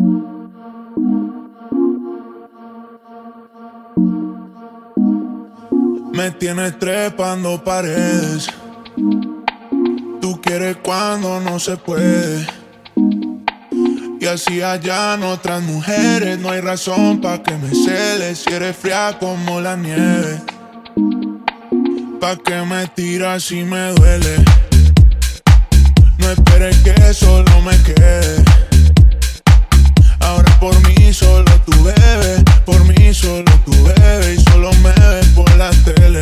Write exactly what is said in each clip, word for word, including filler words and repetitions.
Me tienes trepando paredes. Tú quieres cuando no se puede. Y así hallan otras mujeres. No hay razón pa' que me celes. Si eres fría como la nieve. Pa' que me tiras si me duele. No esperes que solo me quede. Ahora por mí solo tú bebes. Por mí solo tú bebes. Y solo me ves por la tele.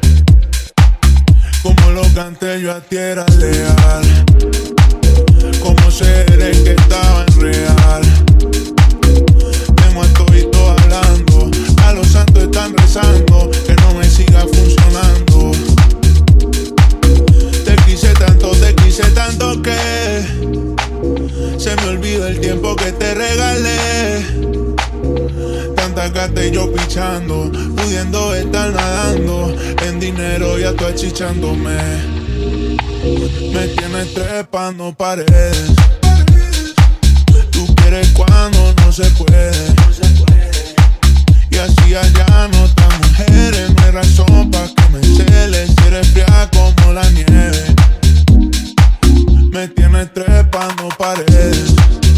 Como lo canté yo a ti era leal. Como seré que estaba en real. Tengo a todito hablando. A los santos están rezando. Que no me siga funcionando. Te quise tanto, te quise tanto que se me olvidó el tiempo que te regalé. Tanta gata y yo pichando, pudiendo estar nadando en dinero, ya tú achichándome. Me tienes trepando paredes. Tú quieres cuando no se puede. Y así hallan otras mujeres. No hay razón pa' que me celes. Si eres fría como la nieve. Me tienes trepando paredes.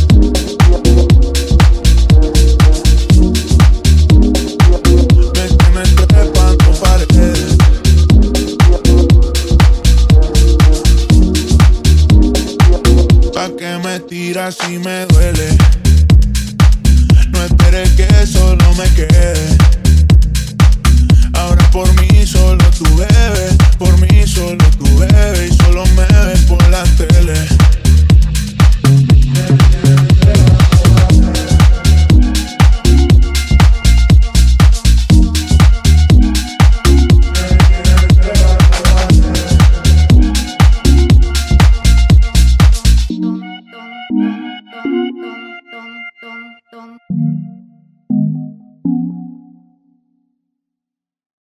Me tienes trepando paredes. Pa' que me tiras si me duele. No esperes que solo me quede. Ahora por mí solo tú bebes. Por mí solo tú bebes. Y solo me ves por la tele.